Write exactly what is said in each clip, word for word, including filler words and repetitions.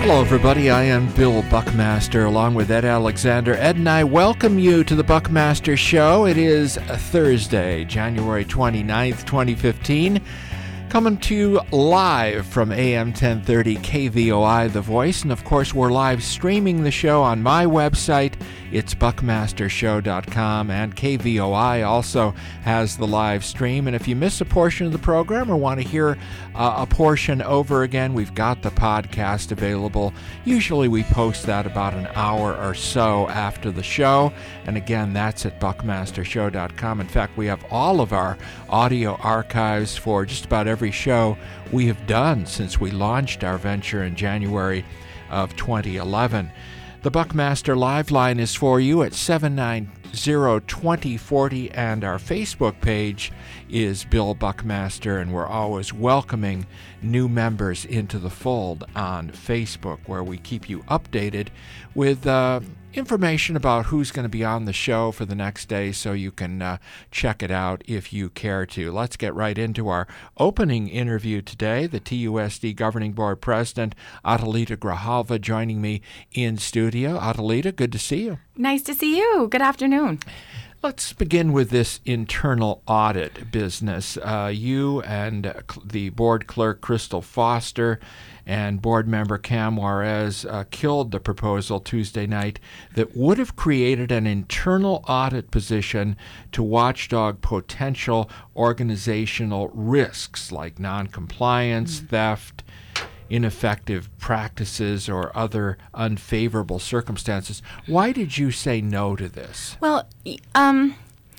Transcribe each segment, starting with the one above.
Hello, everybody. I am Bill Buckmaster, along with Ed Alexander. Ed and I welcome you to the Buckmaster Show. It is Thursday, January twenty-ninth, twenty fifteen. Coming to you live from A M ten thirty K V O I, The Voice. And, of course, we're live streaming the show on my website. It's buckmaster show dot com, and K V O I also has the live stream. And if you miss a portion of the program or want to hear uh, a portion over again, we've got the podcast available. Usually we post that about an hour or so after the show. And, again, that's at buckmaster show dot com. In fact, we have all of our audio archives for just about every every show we have done since we launched our venture in January of twenty eleven. The Buckmaster Live Line is for you at seven nine zero, two zero four zero, and our Facebook page is Bill Buckmaster, and we're always welcoming new members into the fold on Facebook, where we keep you updated with uh, information about who's going to be on the show for the next day, so you can uh, check it out if you care to. Let's get right into our opening interview today. The T U S D Governing Board President, Adelita Grijalva, joining me in studio. Adelita, good to see you. Nice to see you. Good afternoon. Let's begin with this internal audit business. Uh, you and uh, cl- the board clerk, Crystal Foster, and board member Cam Juarez uh, killed the proposal Tuesday night that would have created an internal audit position to watchdog potential organizational risks like noncompliance, mm-hmm. theft, ineffective practices, or other unfavorable circumstances. Why did you say no to this? Well, um,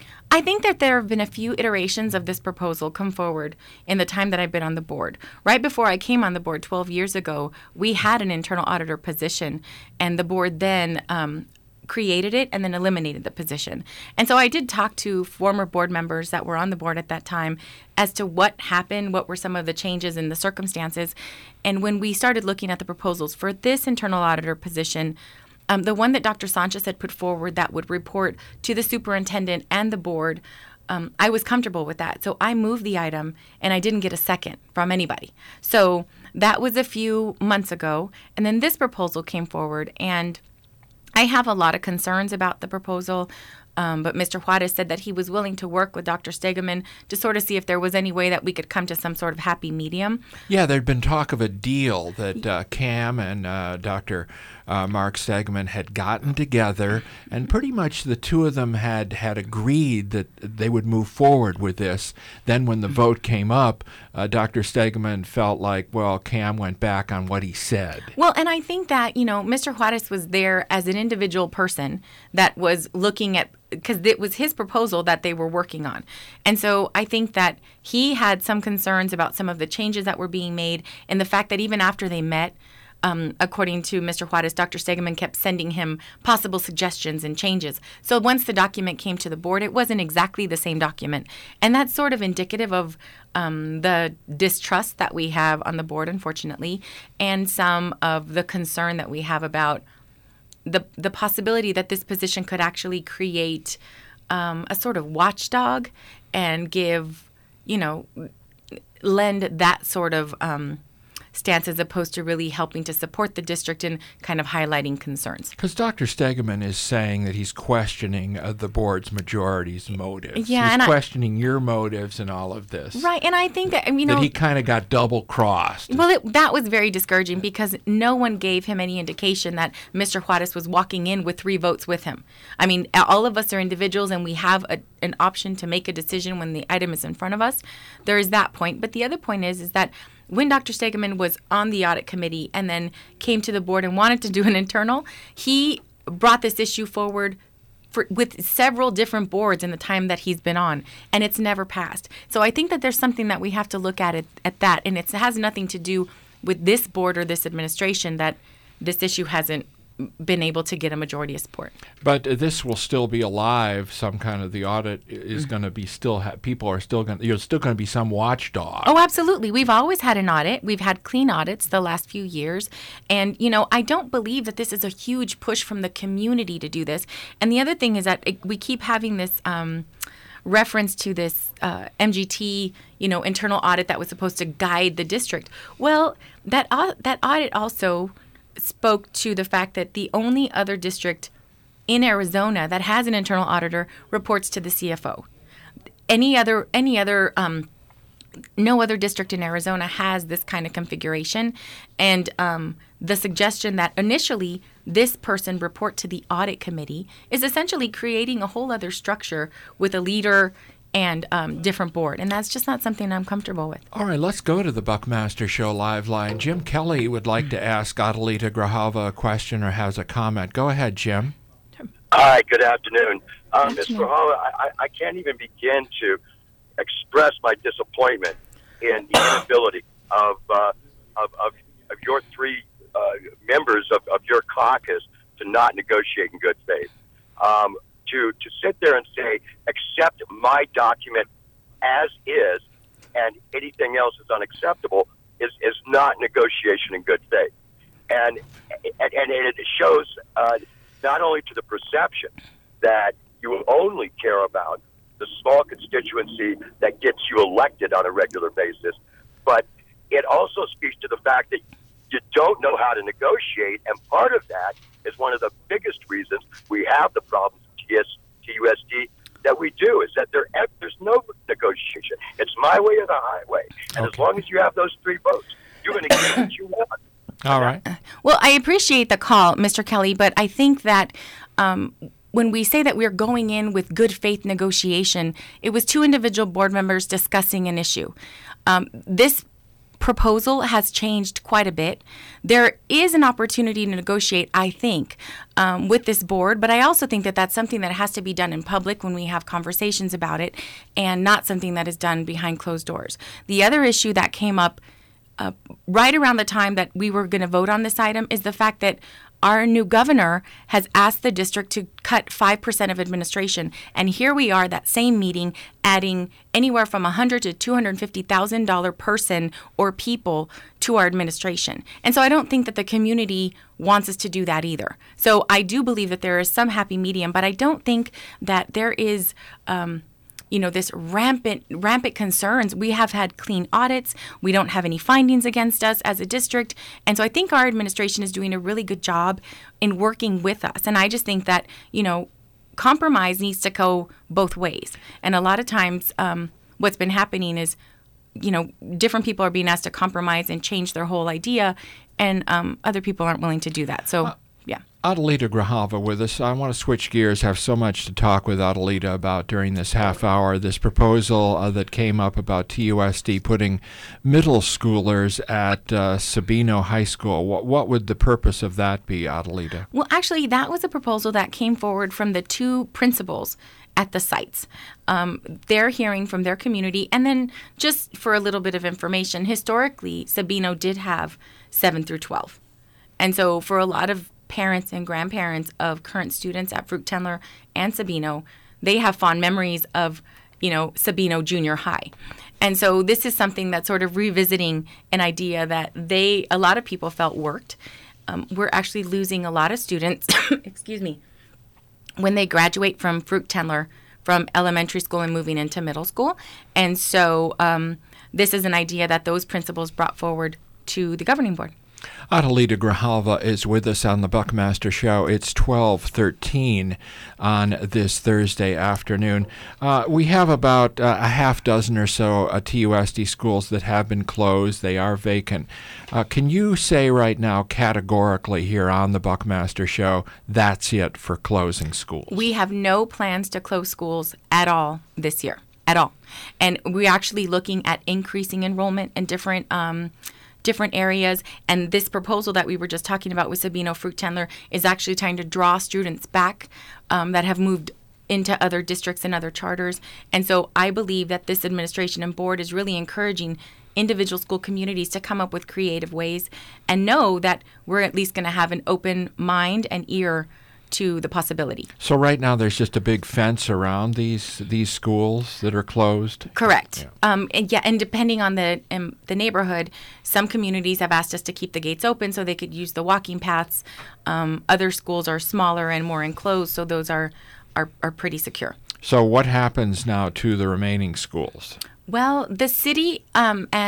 I think that there have been a few iterations of this proposal come forward in the time that I've been on the board. Right before I came on the board twelve years ago, we had an internal auditor position, and the board then um, created it and then eliminated the position. And so I did talk to former board members that were on the board at that time as to what happened, what were some of the changes in the circumstances. And when we started looking at the proposals for this internal auditor position, um, the one that Doctor Sanchez had put forward that would report to the superintendent and the board, um, I was comfortable with that. So I moved the item, and I didn't get a second from anybody. So that was a few months ago. And then this proposal came forward, and I have a lot of concerns about the proposal, um, but Mister Juarez said that he was willing to work with Doctor Stegeman to sort of see if there was any way that we could come to some sort of happy medium. Yeah, there'd been talk of a deal that uh, Cam and uh, Doctor Uh, Mark Stegeman had gotten together, and pretty much the two of them had, had agreed that they would move forward with this. Then when the vote came up, uh, Doctor Stegeman felt like, well, Cam went back on what he said. Well, and I think that, you know, Mister Juarez was there as an individual person that was looking at, because it was his proposal that they were working on. And so I think that he had some concerns about some of the changes that were being made, and the fact that even after they met, Um, according to Mister Juarez, Doctor Stegeman kept sending him possible suggestions and changes. So once the document came to the board, it wasn't exactly the same document. And that's sort of indicative of um, the distrust that we have on the board, unfortunately, and some of the concern that we have about the the possibility that this position could actually create um, a sort of watchdog and give, you know, lend that sort of um stance as opposed to really helping to support the district and kind of highlighting concerns. Because Doctor Stegeman is saying that he's questioning uh, the board's majority's motives. Yeah, he's and questioning I, your motives in all of this. Right, and I think that, you know, that he kind of got double-crossed. Well, it, that was very discouraging because no one gave him any indication that Mister Juarez was walking in with three votes with him. I mean, all of us are individuals, and we have a, an option to make a decision when the item is in front of us. There is that point. But the other point is, is that when Doctor Stegeman was on the audit committee and then came to the board and wanted to do an internal, he brought this issue forward for, with several different boards in the time that he's been on, and it's never passed. So I think that there's something that we have to look at it, at that, and it has nothing to do with this board or this administration that this issue hasn't been able to get a majority of support. But uh, this will still be alive. Some kind of the audit is mm-hmm. going to be still. Ha- people are still going. There's still going to be some watchdog. Oh, absolutely. We've always had an audit. We've had clean audits the last few years, and you know, I don't believe that this is a huge push from the community to do this. And the other thing is that it, we keep having this. Um, reference to this uh, M G T, you know, internal audit that was supposed to guide the district. Well, that uh, that audit also spoke to the fact that the only other district in Arizona that has an internal auditor reports to the C F O. Any other, any other, um, no other district in Arizona has this kind of configuration. And um, the suggestion that initially this person report to the audit committee is essentially creating a whole other structure with a leader and um, different board. And that's just not something I'm comfortable with. All right, let's go to the Buckmaster Show live line. Jim Kelly would like to ask Adelita Grijalva a question or has a comment. Go ahead, Jim. Hi, good afternoon. Um, Good Miz afternoon. Grijalva, I, I can't even begin to express my disappointment in the inability of, uh, of, of, of your three uh, members of, of your caucus to not negotiate in good faith. Um, to, to sit there and say, accept my document as is and anything else is unacceptable is, is not negotiation in good faith. And, and, and it shows uh, not only to the perception that you only care about the small constituency that gets you elected on a regular basis, but it also speaks to the fact that you don't know how to negotiate, and part of that is one of the biggest reasons we have the problems with T U S D that we do, is that there there's no negotiation. It's my way or the highway, and Okay. as long as you have those three votes, you're going to get what you want. All right. Well, I appreciate the call, Mister Kelly, but I think that um, when we say that we're going in with good faith negotiation, it was two individual board members discussing an issue. Um, this proposal has changed quite a bit. There is an opportunity to negotiate, I think, um, with this board, but I also think that that's something that has to be done in public when we have conversations about it and not something that is done behind closed doors. The other issue that came up Uh, right around the time that we were going to vote on this item is the fact that our new governor has asked the district to cut five percent of administration. And here we are, that same meeting, adding anywhere from one hundred thousand dollars to two hundred fifty thousand dollars person or people to our administration. And so I don't think that the community wants us to do that either. So I do believe that there is some happy medium, but I don't think that there is um, you know, this rampant, rampant concerns. We have had clean audits. We don't have any findings against us as a district. And so I think our administration is doing a really good job in working with us. And I just think that, you know, compromise needs to go both ways. And a lot of times um, what's been happening is, you know, different people are being asked to compromise and change their whole idea, and um, other people aren't willing to do that. So, yeah. Adelita Grijalva with us. I want to switch gears, have so much to talk with Adelita about during this half hour. This proposal uh, that came up about T U S D putting middle schoolers at uh, Sabino High School. What, what would the purpose of that be, Adelita? Well, actually, that was a proposal that came forward from the two principals at the sites. Um, they're hearing from their community. And then just for a little bit of information, historically, Sabino did have seven through twelve. And so for a lot of parents and grandparents of current students at Fruit Tendler and Sabino, they have fond memories of, you know, Sabino Junior High. And so this is something that's sort of revisiting an idea that they, a lot of people felt worked. Um, we're actually losing a lot of students, excuse me, when they graduate from Fruit Tendler from elementary school and moving into middle school. And so um, this is an idea that those principals brought forward to the governing board. Adelita Grijalva is with us on the Buckmaster Show. It's twelve thirteen on this Thursday afternoon. Uh, we have about uh, a half dozen or so uh, T U S D schools that have been closed. They are vacant. Uh, can you say right now categorically here on the Buckmaster Show, that's it for closing schools? We have no plans to close schools at all this year, at all. And we're actually looking at increasing enrollment in different um different areas, and this proposal that we were just talking about with Sabino Fruit Tendler is actually trying to draw students back um, that have moved into other districts and other charters. And so I believe that this administration and board is really encouraging individual school communities to come up with creative ways and know that we're at least going to have an open mind and ear to the possibility. So right now there's just a big fence around these these schools that are closed? Correct. Yeah. Um, and yeah, and depending on the um, the neighborhood, some communities have asked us to keep the gates open so they could use the walking paths. Um, other schools are smaller and more enclosed, so those are, are, are pretty secure. So what happens now to the remaining schools? Well, the city um, and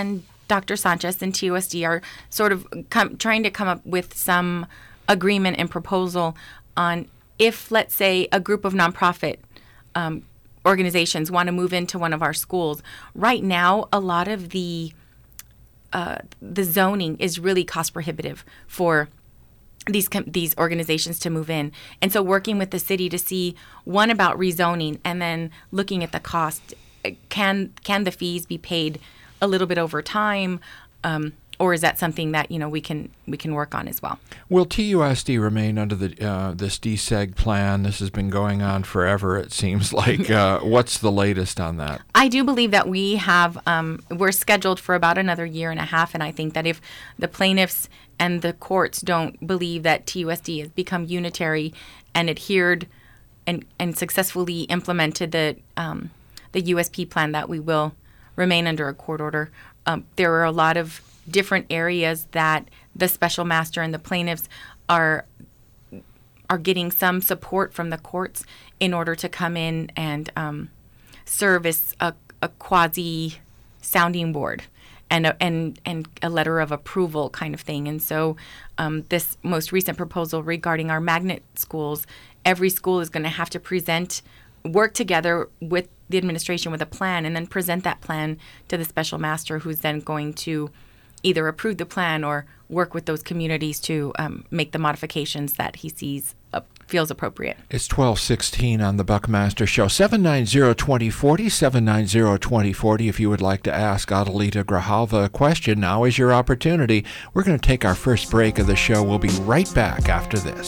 Doctor Sanchez and T U S D are sort of com- trying to come up with some agreement and proposal on if, let's say, a group of nonprofit um, organizations want to move into one of our schools. Right now, a lot of the uh, the zoning is really cost prohibitive for these com- these organizations to move in. And so working with the city to see, one, about rezoning, and then looking at the cost. Can can the fees be paid a little bit over time, um, or is that something that you know we can we can work on as well? Will T U S D remain under the uh, this D S E G plan? This has been going on forever, it seems like. Uh, what's the latest on that? I do believe that we have um, we're scheduled for about another year and a half, and I think that if the plaintiffs and the courts don't believe that T U S D has become unitary and adhered and and successfully implemented the um, the U S P plan, that we will remain under a court order. Um, there are a lot of different areas that the special master and the plaintiffs are are getting some support from the courts in order to come in and um, serve as a, a quasi sounding board and a, and and a letter of approval kind of thing. And so um, this most recent proposal regarding our magnet schools, every school is going to have to present, work together with the administration with a plan, and then present that plan to the special master, who's then going to either approve the plan or work with those communities to um, make the modifications that he sees uh, feels appropriate. It's twelve sixteen on the Buckmaster Show. seven nine zero, two zero four zero, seven nine zero, two zero four zero. If you would like to ask Adelita Grijalva a question, now is your opportunity. We're going to take our first break of the show. We'll be right back after this.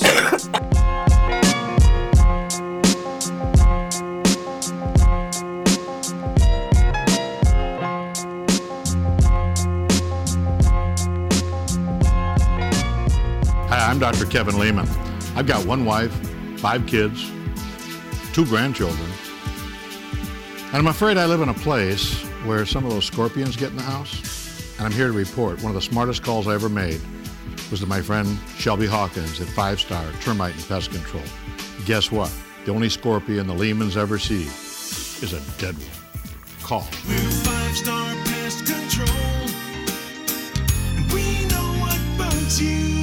Hi, I'm Doctor Kevin Lehman. I've got one wife, five kids, two grandchildren, and I'm afraid I live in a place where some of those scorpions get in the house. And I'm here to report one of the smartest calls I ever made was to my friend Shelby Hawkins at Five Star Termite and Pest Control. Guess what? The only scorpion the Lehmans ever see is a dead one. Call. We're Five Star Pest Control, and we know what bugs you.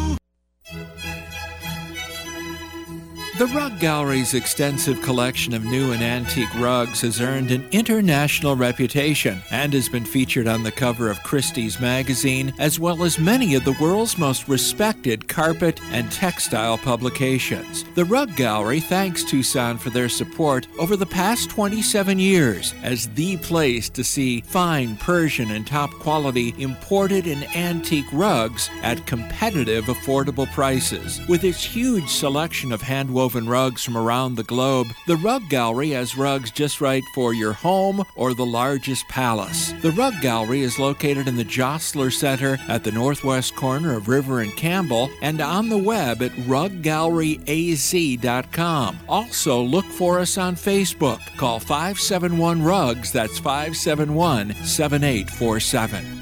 The Rug Gallery's extensive collection of new and antique rugs has earned an international reputation and has been featured on the cover of Christie's magazine, as well as many of the world's most respected carpet and textile publications. The Rug Gallery thanks Tucson for their support over the past twenty-seven years as the place to see fine Persian and top-quality imported and antique rugs at competitive, affordable prices. With its huge selection of hand-woven rugs from around the globe, the Rug Gallery has rugs just right for your home or the largest palace. The Rug Gallery is located in the Jostler Center at the northwest corner of River and Campbell, and on the web at rug gallery a z dot com. Also, look for us on Facebook. Call five seven one rugs, that's five seven one, seven eight four seven.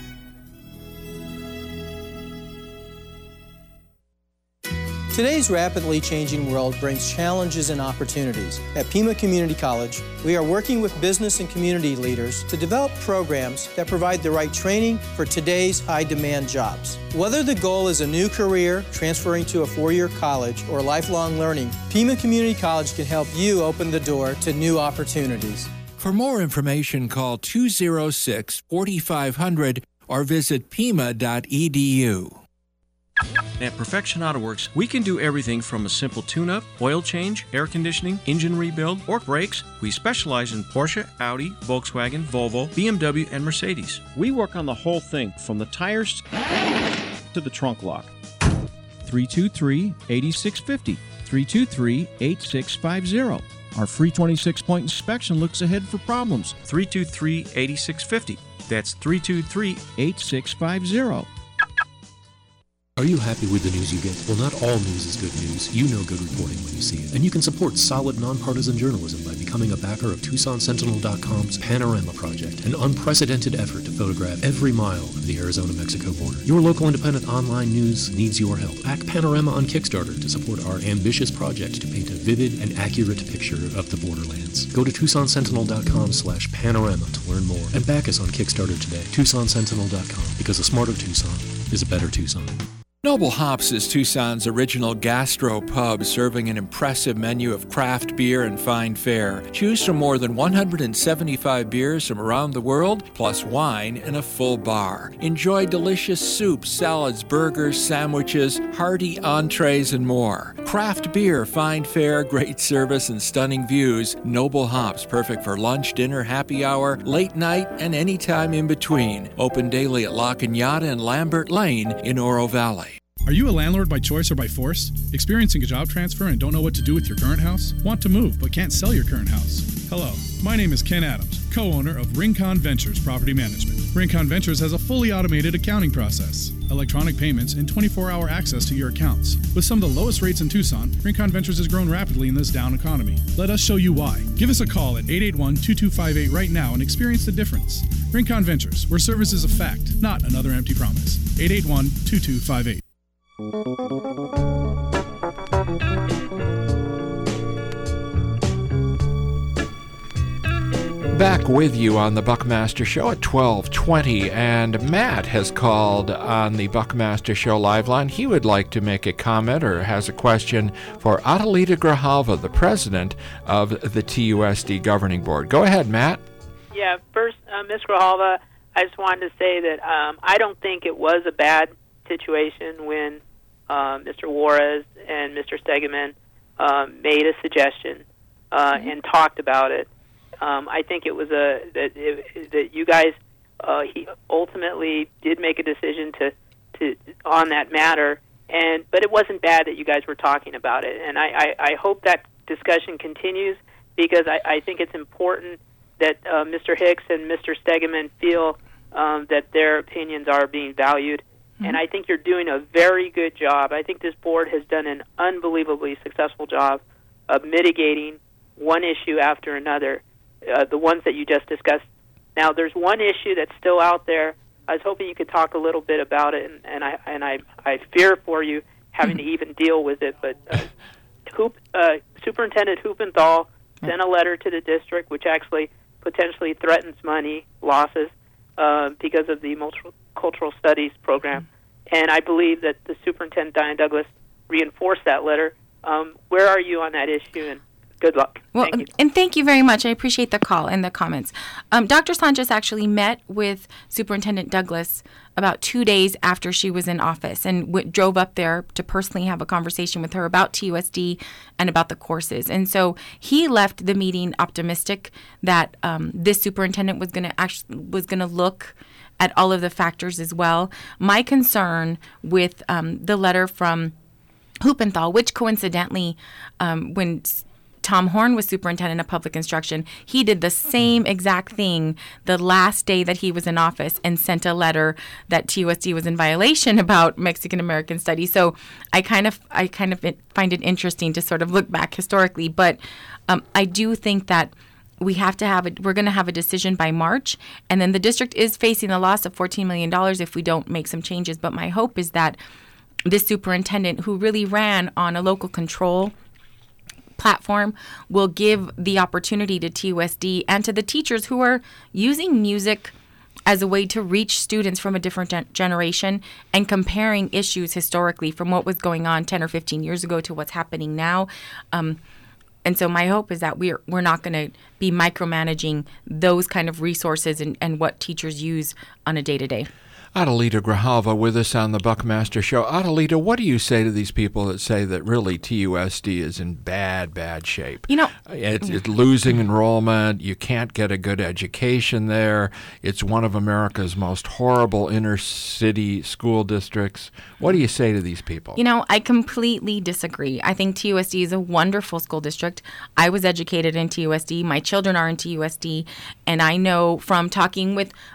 Today's rapidly changing world brings challenges and opportunities. At Pima Community College, we are working with business and community leaders to develop programs that provide the right training for today's high-demand jobs. Whether the goal is a new career, transferring to a four-year college, or lifelong learning, Pima Community College can help you open the door to new opportunities. For more information, call two oh six, four five zero zero or visit pima dot e d u. At Perfection Auto Works, we can do everything from a simple tune-up, oil change, air conditioning, engine rebuild, or brakes. We specialize in Porsche, Audi, Volkswagen, Volvo, B M W, and Mercedes. We work on the whole thing, from the tires to the trunk lock. three two three, eight six five zero. three two three, eight six five zero. Our free twenty-six point inspection looks ahead for problems. three two three, eight six five zero. That's three two three, eight six five zero. Are you happy with the news you get? Well, not all news is good news. You know good reporting when you see it. And you can support solid, nonpartisan journalism by becoming a backer of Tucson Sentinel dot com's Panorama Project, an unprecedented effort to photograph every mile of the Arizona-Mexico border. Your local independent online news needs your help. Back Panorama on Kickstarter to support our ambitious project to paint a vivid and accurate picture of the borderlands. Go to Tucson Sentinel dot com slash panorama to learn more and back us on Kickstarter today. Tucson Sentinel dot com, because a smarter Tucson is a better Tucson. Noble Hops is Tucson's original gastro pub, serving an impressive menu of craft beer and fine fare. Choose from more than one hundred seventy-five beers from around the world, plus wine and a full bar. Enjoy delicious soups, salads, burgers, sandwiches, hearty entrees, and more. Craft beer, fine fare, great service, and stunning views. Noble Hops, perfect for lunch, dinner, happy hour, late night, and any time in between. Open daily at La Cañada and Lambert Lane in Oro Valley. Are you a landlord by choice or by force? Experiencing a job transfer and don't know what to do with your current house? Want to move but can't sell your current house? Hello, my name is Ken Adams, co-owner of Rincon Ventures Property Management. Rincon Ventures has a fully automated accounting process, electronic payments, and twenty-four hour access to your accounts. With some of the lowest rates in Tucson, Rincon Ventures has grown rapidly in this down economy. Let us show you why. Give us a call at eight eight one, two two five eight right now and experience the difference. Rincon Ventures, where service is a fact, not another empty promise. eight eight one, two two five eight. Back with you on the Buckmaster Show at twelve twenty, and Matt has called on the Buckmaster Show live line. He would like to make a comment or has a question for Adelita Grijalva, the president of the T U S D Governing Board. Go ahead, Matt. Yeah, first, uh, Miz Grijalva, I just wanted to say that um, I don't think it was a bad situation when uh, Mister Juarez and Mister Stegeman uh, made a suggestion uh, mm-hmm. and talked about it. Um, I think it was a that it, that you guys uh, he ultimately did make a decision to, to on that matter, and but it wasn't bad that you guys were talking about it, and I, I, I hope that discussion continues because I, I think it's important that uh, Mister Hicks and Mister Stegeman feel um, that their opinions are being valued. And I think you're doing a very good job. I think this board has done an unbelievably successful job of mitigating one issue after another, uh, the ones that you just discussed. Now, there's one issue that's still out there. I was hoping you could talk a little bit about it, and, and I and I, I fear for you having to even deal with it. But uh, Hoop, uh, Superintendent Huppenthal sent a letter to the district, which actually potentially threatens money losses uh, because of the multicultural studies program. And I believe that the Superintendent, Diane Douglas, reinforced that letter. Um, where are you on that issue? And good luck. Well, thank you. And thank you very much. I appreciate the call and the comments. Um, Doctor Sanchez actually met with Superintendent Douglas about two days after she was in office and w- drove up there to personally have a conversation with her about T U S D and about the courses. And so he left the meeting optimistic that um, this superintendent was going to actually was going to look at all of the factors as well. My concern with um, the letter from Huppenthal, which coincidentally, um, when Tom Horn was superintendent of public instruction, he did the same exact thing the last day that he was in office and sent a letter that T U S D was in violation about Mexican American studies. So I kind of I kind of find it interesting to sort of look back historically, but um, I do think that we have to have it. We're going to have a decision by March, and then the district is facing a loss of fourteen million dollars if we don't make some changes. But my hope is that this superintendent, who really ran on a local control platform, will give the opportunity to T U S D and to the teachers who are using music as a way to reach students from a different gen- generation and comparing issues historically from what was going on ten or fifteen years ago to what's happening now. Um, And so my hope is that we're we're not going to be micromanaging those kind of resources and, and what teachers use on a day-to-day. Adelita Grijalva with us on the Buckmaster Show. Adelita, what do you say to these people that say that really T U S D is in bad, bad shape? You know, it's, it's losing enrollment. You can't get a good education there. It's one of America's most horrible inner-city school districts. What do you say to these people? You know, I completely disagree. I think T U S D is a wonderful school district. I was educated in T U S D. My children are in T U S D. And I know from talking with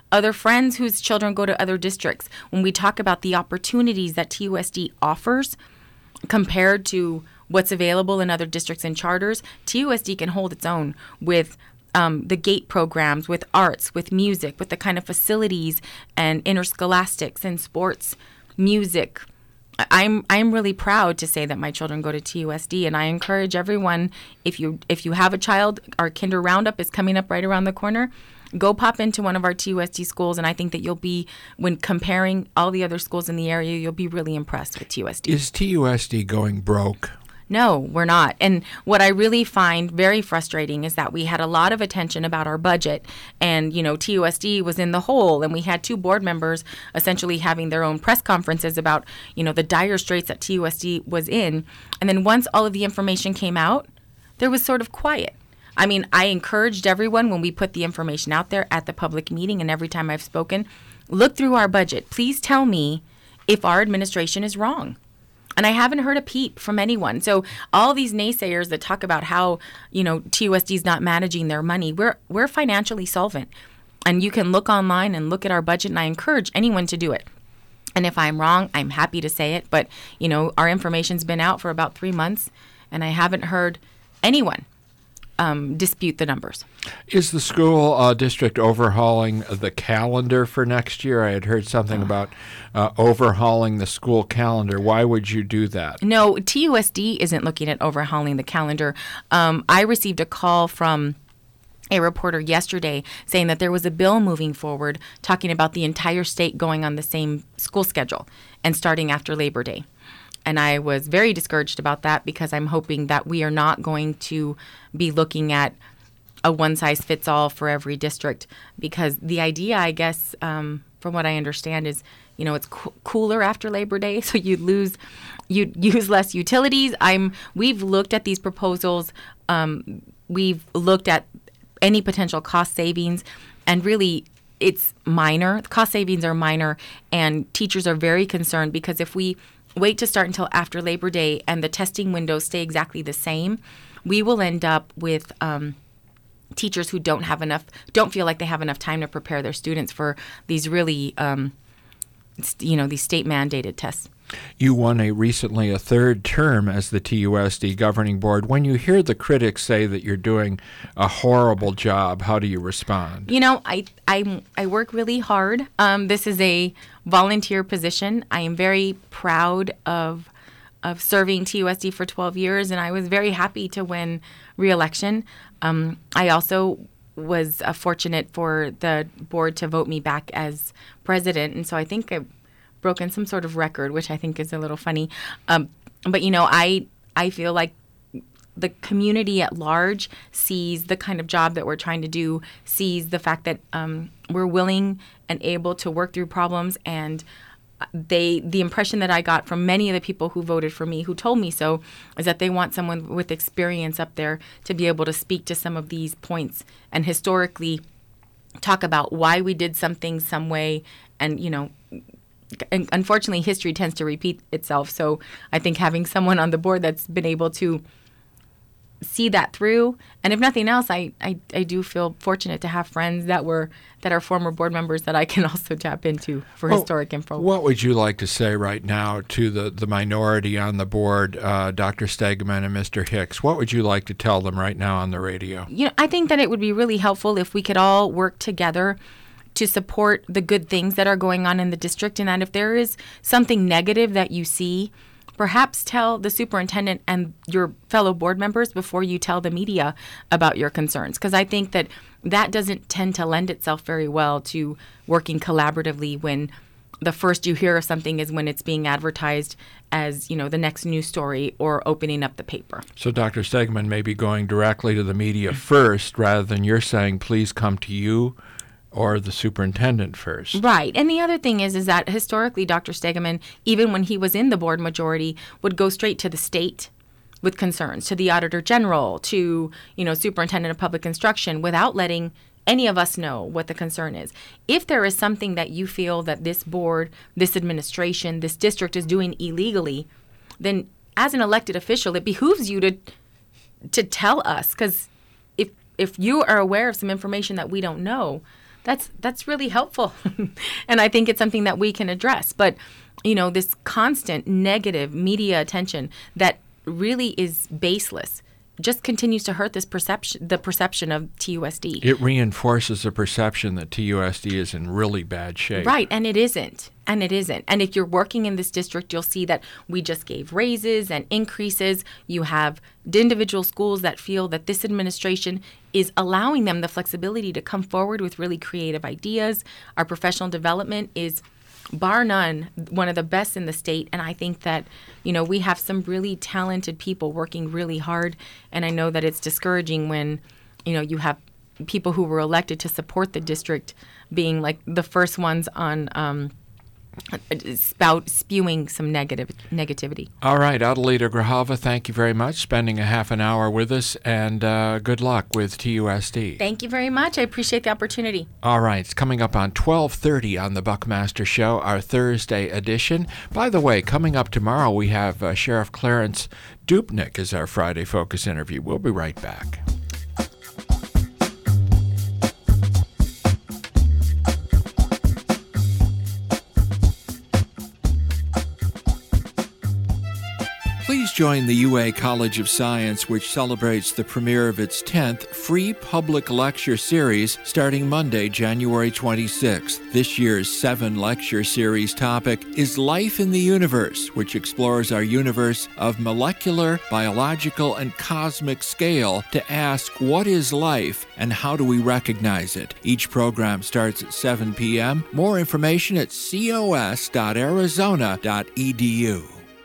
other friends whose children go to other districts. When we talk about the opportunities that T U S D offers compared to what's available in other districts and charters, T U S D can hold its own with um, the GATE programs, with arts, with music, with the kind of facilities and interscholastics and sports, music. I'm I'm really proud to say that my children go to T U S D, and I encourage everyone, if you if you have a child, our Kinder Roundup is coming up right around the corner. Go pop into one of our T U S D schools, and I think that you'll be, when comparing all the other schools in the area, you'll be really impressed with T U S D. Is T U S D going broke? No, we're not. And what I really find very frustrating is that we had a lot of attention about our budget, and, you know, T U S D was in the hole, and we had two board members essentially having their own press conferences about, you know, the dire straits that T U S D was in. And then once all of the information came out, there was sort of quiet. I mean, I encouraged everyone when we put the information out there at the public meeting, and every time I've spoken, look through our budget. Please tell me if our administration is wrong. And I haven't heard a peep from anyone. So all these naysayers that talk about how, you know, T U S D is not managing their money, we're we're financially solvent. And you can look online and look at our budget, and I encourage anyone to do it. And if I'm wrong, I'm happy to say it. But, you know, our information's been out for about three months, and I haven't heard anyone um, dispute the numbers. Is the school uh, district overhauling the calendar for next year? I had heard something oh. about uh, overhauling the school calendar. Why would you do that? No, T U S D isn't looking at overhauling the calendar. Um, I received a call from a reporter yesterday saying that there was a bill moving forward talking about the entire state going on the same school schedule and starting after Labor Day. And I was very discouraged about that, because I'm hoping that we are not going to be looking at a one-size-fits-all for every district, because the idea, I guess, um, from what I understand, is, you know, it's co- cooler after Labor Day, so you'd lose, you'd use less utilities. I'm. We've looked at these proposals. Um, we've looked at any potential cost savings, and really, it's minor. The cost savings are minor, and teachers are very concerned, because if we wait to start until after Labor Day and the testing windows stay exactly the same, we will end up with um, teachers who don't have enough, don't feel like they have enough time to prepare their students for these really, um, you know, these state mandated tests. You won a recently a third term as the T U S D governing board. When you hear the critics say that you're doing a horrible job, how do you respond? You know, I I, I work really hard. Um, this is a volunteer position. I am very proud of of serving T U S D for twelve years, and I was very happy to win re-election. Um, I also was uh, fortunate for the board to vote me back as president, and so I think I broken some sort of record, which I think is a little funny. Um, but, you know, I I feel like the community at large sees the kind of job that we're trying to do, sees the fact that um, we're willing and able to work through problems. And they the impression that I got from many of the people who voted for me, who told me so, is that they want someone with experience up there to be able to speak to some of these points and historically talk about why we did something some way. And, you know, unfortunately, history tends to repeat itself. So I think having someone on the board that's been able to see that through, and if nothing else, I, I, I do feel fortunate to have friends that were that are former board members that I can also tap into for well, historic info. What would you like to say right now to the, the minority on the board, uh, Doctor Stegeman and Mister Hicks? What would you like to tell them right now on the radio? You know, I think that it would be really helpful if we could all work together to support the good things that are going on in the district, and that if there is something negative that you see, perhaps tell the superintendent and your fellow board members before you tell the media about your concerns. Because I think that that doesn't tend to lend itself very well to working collaboratively when the first you hear of something is when it's being advertised as, you know, the next news story or opening up the paper. So Doctor Stegeman may be going directly to the media first rather than you're saying, please come to you or the superintendent first. Right. And the other thing is is that historically Doctor Stegeman, even when he was in the board majority, would go straight to the state with concerns, to the Auditor General, to, you know, Superintendent of Public Instruction, without letting any of us know what the concern is. If there is something that you feel that this board, this administration, this district is doing illegally, then as an elected official, it behooves you to to tell us, because if if you are aware of some information that we don't know, that's that's really helpful. And I think it's something that we can address. But, you know, this constant negative media attention that really is baseless just continues to hurt this perception, the perception of T U S D. It reinforces the perception that T U S D is in really bad shape. Right, and it isn't. And it isn't. And if you're working in this district, you'll see that we just gave raises and increases. You have individual schools that feel that this administration is allowing them the flexibility to come forward with really creative ideas. Our professional development is, bar none, one of the best in the state. And I think that, you know, we have some really talented people working really hard. And I know that it's discouraging when, you know, you have people who were elected to support the district being like the first ones on um, spout spewing some negative negativity. All right, Adelita Grijalva, thank you very much, spending a half an hour with us, and uh, good luck with T U S D. Thank you very much. I appreciate the opportunity. All right, it's coming up on twelve thirty on the Buckmaster Show, our Thursday edition. By the way, coming up tomorrow, we have uh, Sheriff Clarence Dupnick as our Friday Focus interview. We'll be right back. Please join the U A College of Science, which celebrates the premiere of its tenth free public lecture series starting Monday, January twenty-sixth. This year's seven-lecture series topic is Life in the Universe, which explores our universe of molecular, biological, and cosmic scale to ask, what is life and how do we recognize it? Each program starts at seven p.m. More information at cos dot arizona dot e d u.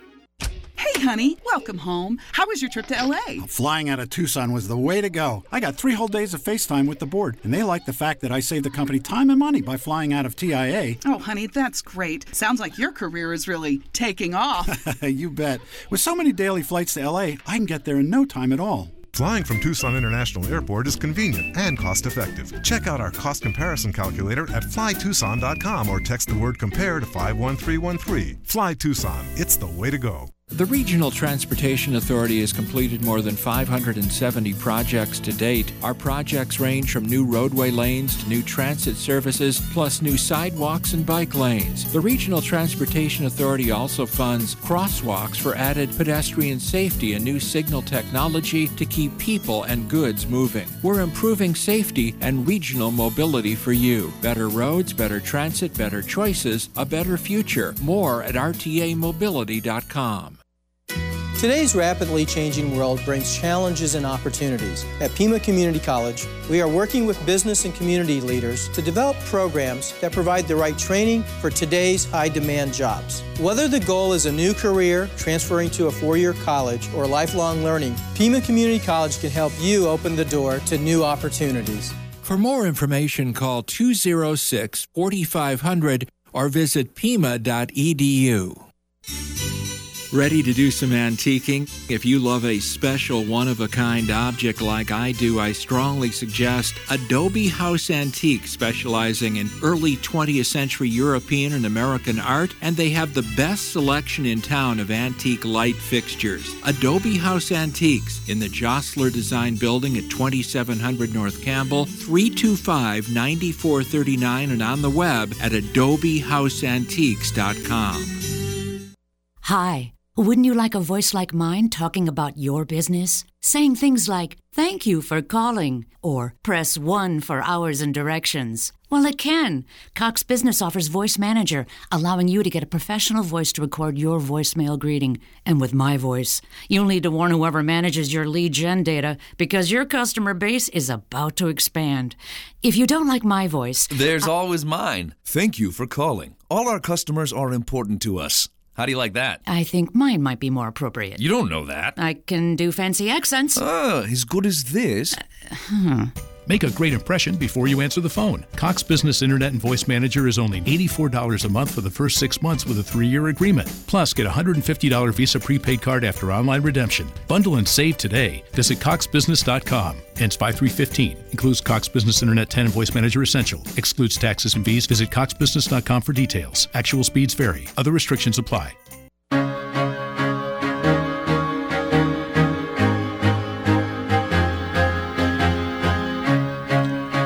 Hey, honey, welcome home. How was your trip to L A? Flying out of Tucson was the way to go. I got three whole days of FaceTime with the board, and they like the fact that I saved the company time and money by flying out of T I A. Oh, honey, that's great. Sounds like your career is really taking off. You bet. With so many daily flights to L A, I can get there in no time at all. Flying from Tucson International Airport is convenient and cost-effective. Check out our cost comparison calculator at fly tucson dot com or text the word COMPARE to five one three one three. Fly Tucson. It's the way to go. The Regional Transportation Authority has completed more than five hundred seventy projects to date. Our projects range from new roadway lanes to new transit services, plus new sidewalks and bike lanes. The Regional Transportation Authority also funds crosswalks for added pedestrian safety and new signal technology to keep people and goods moving. We're improving safety and regional mobility for you. Better roads, better transit, better choices, a better future. More at r t a mobility dot com. Today's rapidly changing world brings challenges and opportunities. At Pima Community College, we are working with business and community leaders to develop programs that provide the right training for today's high-demand jobs. Whether the goal is a new career, transferring to a four-year college, or lifelong learning, Pima Community College can help you open the door to new opportunities. For more information, call two oh six, four five zero zero or visit pima dot e d u. Ready to do some antiquing? If you love a special, one-of-a-kind object like I do, I strongly suggest Adobe House Antique, specializing in early twentieth century European and American art, and they have the best selection in town of antique light fixtures. Adobe House Antiques in the Jostler Design Building at twenty-seven hundred North Campbell, three two five, nine four three nine, and on the web at adobe house antiques dot com. Hi. Wouldn't you like a voice like mine talking about your business? Saying things like, thank you for calling, or press one for hours and directions. Well, it can. Cox Business offers Voice Manager, allowing you to get a professional voice to record your voicemail greeting. And with my voice, you'll need to warn whoever manages your lead gen data because your customer base is about to expand. If you don't like my voice... There's I- always mine. Thank you for calling. All our customers are important to us. How do you like that? I think mine might be more appropriate. You don't know that. I can do fancy accents. Ah, as good as this. Uh, hmm. Make a great impression before you answer the phone. Cox Business Internet and Voice Manager is only eighty-four dollars a month for the first six months with a three-year agreement. Plus, get a one hundred fifty dollars Visa prepaid card after online redemption. Bundle and save today. Visit cox business dot com. Ends five three fifteen. Includes Cox Business Internet ten and Voice Manager Essential. Excludes taxes and fees. Visit cox business dot com for details. Actual speeds vary. Other restrictions apply. Welcome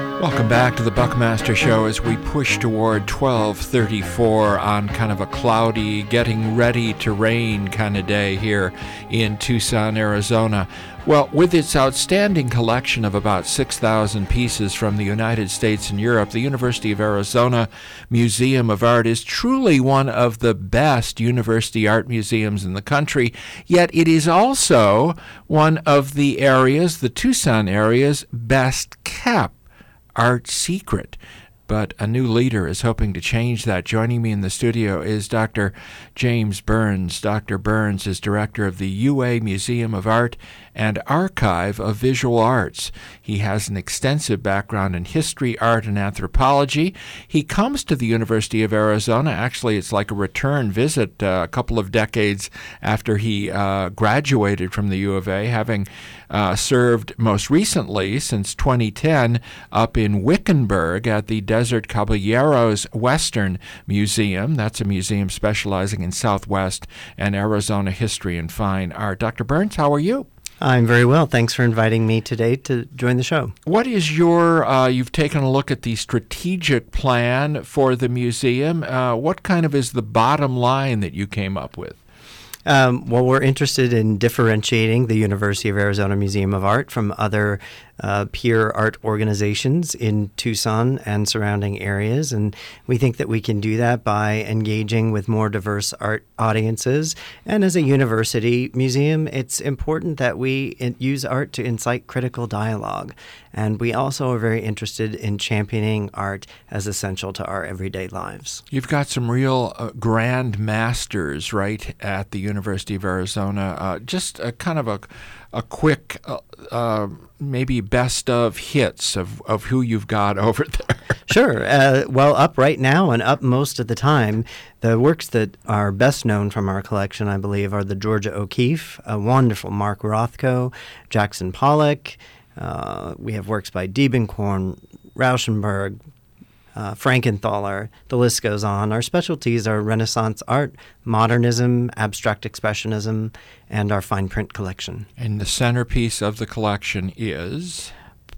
Welcome back to the Buckmaster Show as we push toward twelve thirty-four on kind of a cloudy, getting ready to rain kind of day here in Tucson, Arizona. Well, with its outstanding collection of about six thousand pieces from the United States and Europe, the University of Arizona Museum of Art is truly one of the best university art museums in the country, yet it is also one of the areas, the Tucson area's best kept art secret. But a new leader is hoping to change that. Joining me in the studio is Doctor James Burns. Doctor Burns is director of the U A Museum of Art and Archive of Visual Arts. He has an extensive background in history, art, and anthropology. He comes to the University of Arizona. Actually, it's like a return visit uh, a couple of decades after he uh, graduated from the U of A, having uh, served most recently, since twenty ten, up in Wickenburg at the Desert Caballeros Western Museum. That's a museum specializing in Southwest and Arizona history and fine art. Doctor Burns, how are you? I'm very well. Thanks for inviting me today to join the show. What is your, uh, you've taken a look at the strategic plan for the museum. Uh, what kind of is the bottom line that you came up with? Um, well, we're interested in differentiating the University of Arizona Museum of Art from other uh, peer art organizations in Tucson and surrounding areas. And we think that we can do that by engaging with more diverse art audiences. And as a university museum, it's important that we in- use art to incite critical dialogue. And we also are very interested in championing art as essential to our everyday lives. You've got some real uh, grand masters, right, at the University of Arizona. Uh, just a kind of a, a quick, uh, uh, maybe best of hits of, of who you've got over there. Sure. Uh, well, up right now and up most of the time, the works that are best known from our collection, I believe, are the Georgia O'Keeffe, a wonderful Mark Rothko, Jackson Pollock. Uh, we have works by Diebenkorn, Rauschenberg, uh, Frankenthaler. The list goes on. Our specialties are Renaissance art, modernism, abstract expressionism, and our fine print collection. And the centerpiece of the collection is?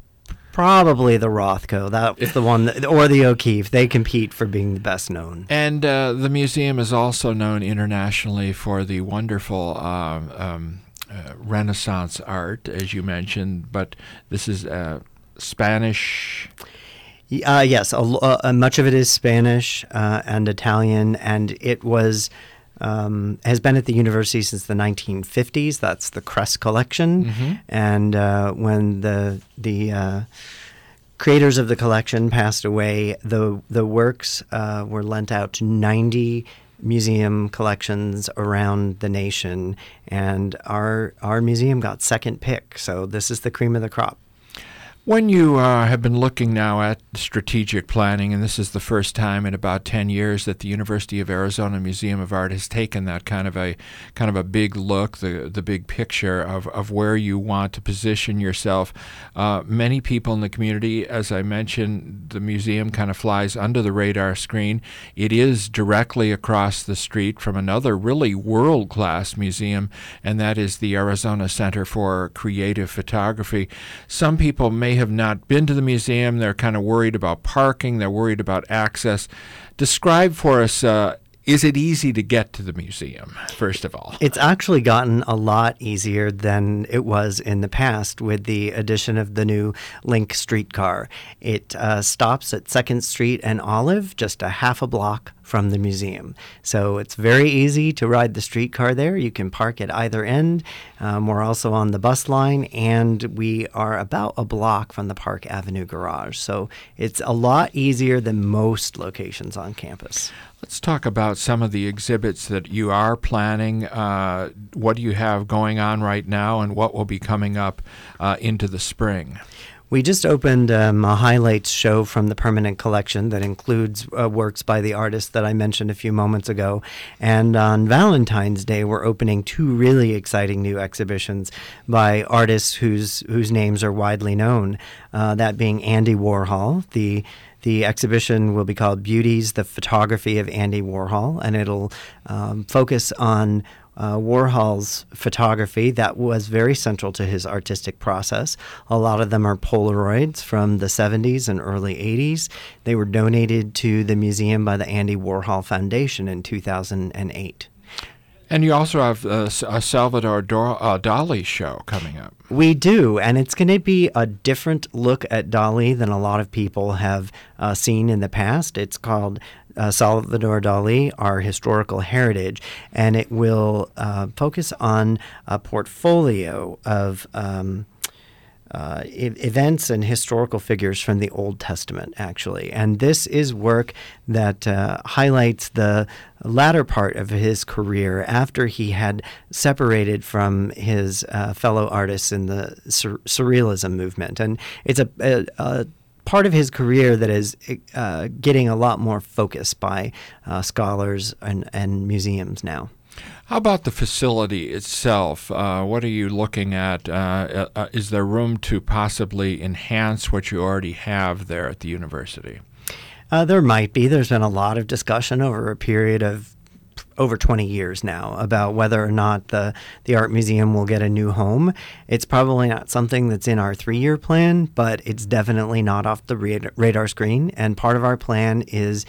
Probably the Rothko. That's the one, that, or the O'Keeffe. They compete for being the best known. And uh, the museum is also known internationally for the wonderful uh, um, uh, Renaissance art, as you mentioned, but this is uh, Spanish. Uh, yes, a, uh, much of it is Spanish uh, and Italian, and it was um, has been at the university since the nineteen fifties. That's the Kress collection, mm-hmm. and uh, when the the uh, creators of the collection passed away, the the works uh, were lent out to ninety museum collections around the nation, and our our museum got second pick. So this is the cream of the crop. When you uh, have been looking now at strategic planning, and this is the first time in about ten years that the University of Arizona Museum of Art has taken that kind of a kind of a big look, the the big picture of, of where you want to position yourself. Uh, many people in the community, as I mentioned, the museum kind of flies under the radar screen. It is directly across the street from another really world-class museum, and that is the Arizona Center for Creative Photography. Some people may have not been to the museum. They're kind of worried about parking. They're worried about access. Describe for us, uh, is it easy to get to the museum, first of all? It's actually gotten a lot easier than it was in the past with the addition of the new Link streetcar. It uh, stops at second Street and Olive, just a half a block from the museum. So it's very easy to ride the streetcar there. You can park at either end. Um, we're also on the bus line, and we are about a block from the Park Avenue garage. So it's a lot easier than most locations on campus. Let's talk about some of the exhibits that you are planning. Uh, what do you have going on right now, and what will be coming up uh, into the spring? We just opened um, a highlights show from the permanent collection that includes uh, works by the artist that I mentioned a few moments ago. And on Valentine's Day, we're opening two really exciting new exhibitions by artists whose whose names are widely known, uh, that being Andy Warhol. The The exhibition will be called Beauties, the Photography of Andy Warhol, and it'll um, focus on uh, Warhol's photography that was very central to his artistic process. A lot of them are Polaroids from the seventies and early eighties. They were donated to the museum by the Andy Warhol Foundation in two thousand eight. And you also have a, a Salvador uh, Dali show coming up. We do, and it's going to be a different look at Dali than a lot of people have uh, seen in the past. It's called uh, Salvador Dali, Our Historical Heritage, and it will uh, focus on a portfolio of um, Uh, e- events and historical figures from the Old Testament, actually. And this is work that uh, highlights the latter part of his career after he had separated from his uh, fellow artists in the sur- Surrealism movement. And it's a, a, a part of his career that is uh, getting a lot more focus by uh, scholars and, and museums now. How about the facility itself? Uh, what are you looking at? Uh, uh, is there room to possibly enhance what you already have there at the university? Uh, there might be. There's been a lot of discussion over a period of over twenty years now about whether or not the, the art museum will get a new home. It's probably not something that's in our three-year plan, but it's definitely not off the radar, radar screen. And part of our plan is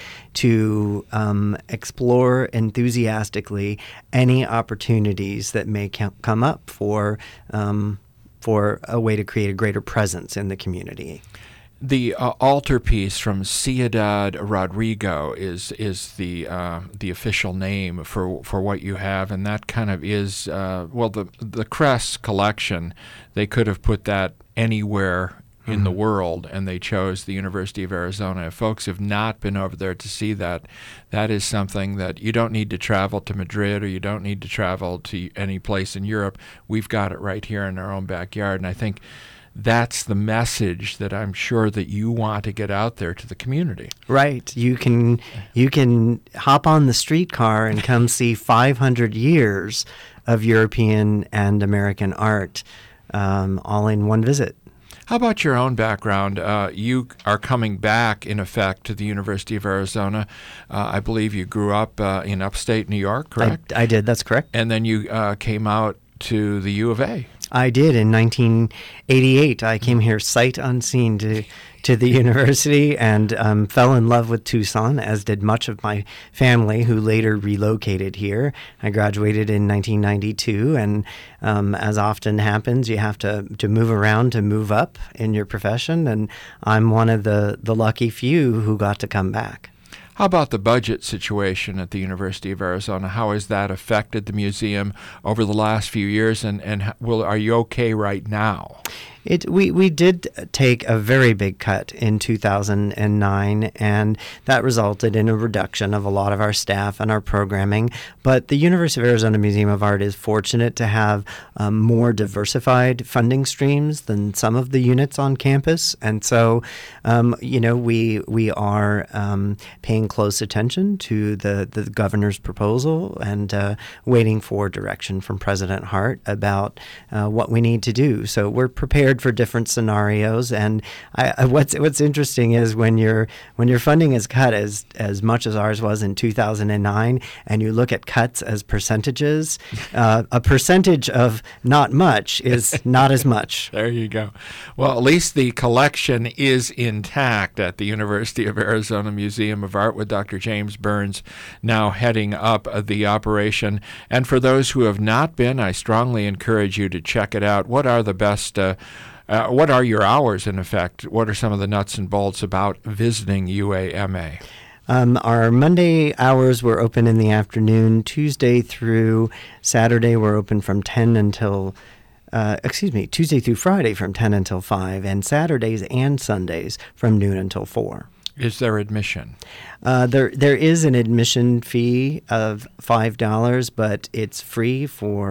to um, explore enthusiastically any opportunities that may com- come up for um, for a way to create a greater presence in the community. The uh, altarpiece from Ciudad Rodrigo is is the uh, the official name for for what you have, and that kind of is uh, well the the Kress collection. They could have put that anywhere in mm-hmm. the world, and they chose the University of Arizona. If folks have not been over there to see that, that is something that you don't need to travel to Madrid or you don't need to travel to any place in Europe. We've got it right here in our own backyard, and I think that's the message that I'm sure that you want to get out there to the community. Right. You can you can hop on the streetcar and come see five hundred years of European and American art um, all in one visit. How about your own background? Uh, you are coming back, in effect, to the University of Arizona. Uh, I believe you grew up uh, in upstate New York, correct? I, I did. That's correct. And then you uh, came out to the U of A. I did in nineteen eighty-eight. I came here sight unseen to to the university and um, fell in love with Tucson, as did much of my family, who later relocated here. I graduated in nineteen ninety-two, and um, as often happens, you have to, to move around to move up in your profession, and I'm one of the, the lucky few who got to come back. How about the budget situation at the University of Arizona? How has that affected the museum over the last few years, and, and will, are you okay right now? It we, we did take a very big cut in two thousand nine, and that resulted in a reduction of a lot of our staff and our programming. But the University of Arizona Museum of Art is fortunate to have um, more diversified funding streams than some of the units on campus. And so, um, you know, we we are um, paying close attention to the, the governor's proposal and uh, waiting for direction from President Hart about uh, what we need to do. So we're prepared for different scenarios, and I, I, what's what's interesting is when your when your funding is cut as as much as ours was in two thousand nine, and you look at cuts as percentages, uh, a percentage of not much is not as much. There you go. Well, at least the collection is intact at the University of Arizona Museum of Art, with Doctor James Burns now heading up the operation. And for those who have not been, I strongly encourage you to check it out. What are the best uh, Uh, what are your hours, in effect? What are some of the nuts and bolts about visiting U A M A? Um, our Monday hours were open in the afternoon. Tuesday through Saturday we're open from ten until, uh, excuse me, Tuesday through Friday from ten until five, and Saturdays and Sundays from noon until four. Is there admission? Uh, there, there is an admission fee of five dollars, but it's free for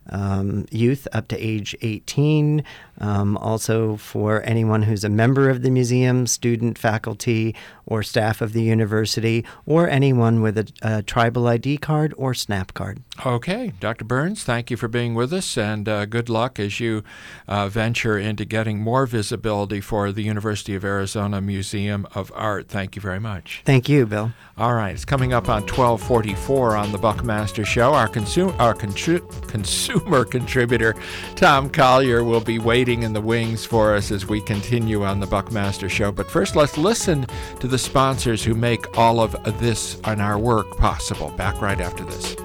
um, youth up to age eighteen. Um, also for anyone who's a member of the museum, student, faculty, or staff of the university, or anyone with a, a tribal I D card or SNAP card. Okay. Doctor Burns, thank you for being with us, and uh, good luck as you uh, venture into getting more visibility for the University of Arizona Museum of Art. Thank you very much. Thank you, Bill. All right. It's coming up on twelve forty-four on the Buckmaster Show. Our, consu- our contri- consumer contributor, Tom Collier, will be waiting in the wings for us as we continue on the Buckmaster Show. But first, let's listen to the sponsors who make all of this and our work possible. Back right after this.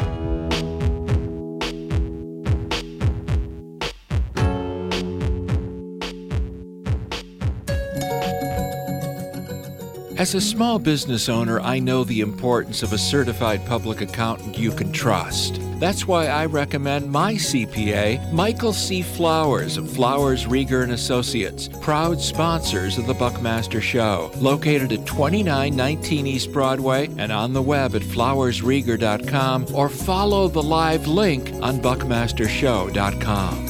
As a small business owner, I know the importance of a certified public accountant you can trust. That's why I recommend my C P A, Michael C. Flowers of Flowers, Rieger and Associates, proud sponsors of the Buckmaster Show, located at twenty-nine nineteen East Broadway and on the web at flowers rieger dot com, or follow the live link on buckmaster show dot com.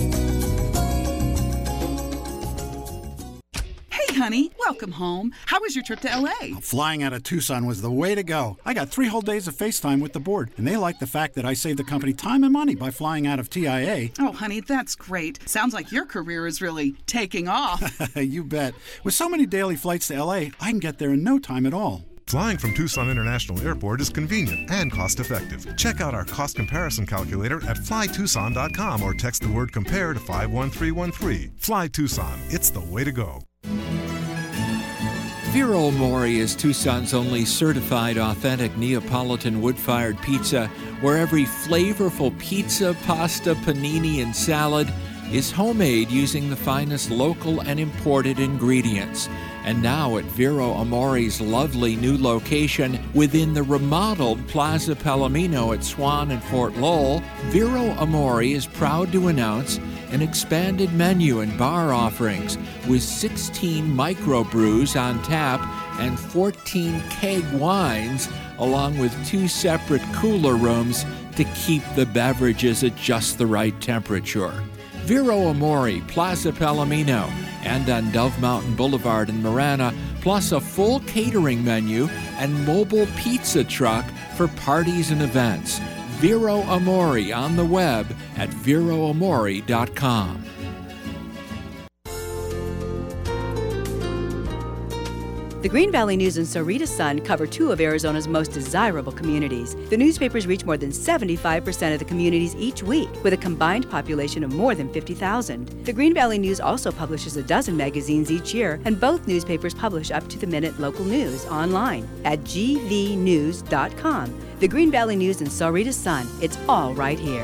Honey, welcome home. How was your trip to L A? Flying out of Tucson was the way to go. I got three whole days of FaceTime with the board, and they like the fact that I saved the company time and money by flying out of T I A. Oh, honey, that's great. Sounds like your career is really taking off. You bet. With so many daily flights to L A, I can get there in no time at all. Flying from Tucson International Airport is convenient and cost-effective. Check out our cost comparison calculator at fly tucson dot com or text the word compare to five one three one three. Fly Tucson. It's the way to go. Vero Amore is Tucson's only certified authentic Neapolitan wood-fired pizza, where every flavorful pizza, pasta, panini, and salad is homemade using the finest local and imported ingredients. And now at Vero Amore's lovely new location within the remodeled Plaza Palomino at Swan and Fort Lowell, Vero Amore is proud to announce an expanded menu and bar offerings with sixteen microbrews on tap and fourteen keg wines, along with two separate cooler rooms to keep the beverages at just the right temperature. Vero Amore, Plaza Palomino, and on Dove Mountain Boulevard in Marana, plus a full catering menu and mobile pizza truck for parties and events. Vero Amore on the web at vero amore dot com. The Green Valley News and Sahuarita Sun cover two of Arizona's most desirable communities. The newspapers reach more than seventy-five percent of the communities each week, with a combined population of more than fifty thousand. The Green Valley News also publishes a dozen magazines each year, and both newspapers publish up-to-the-minute local news online at g v news dot com. The Green Valley News and Sahuarita Sun, it's all right here.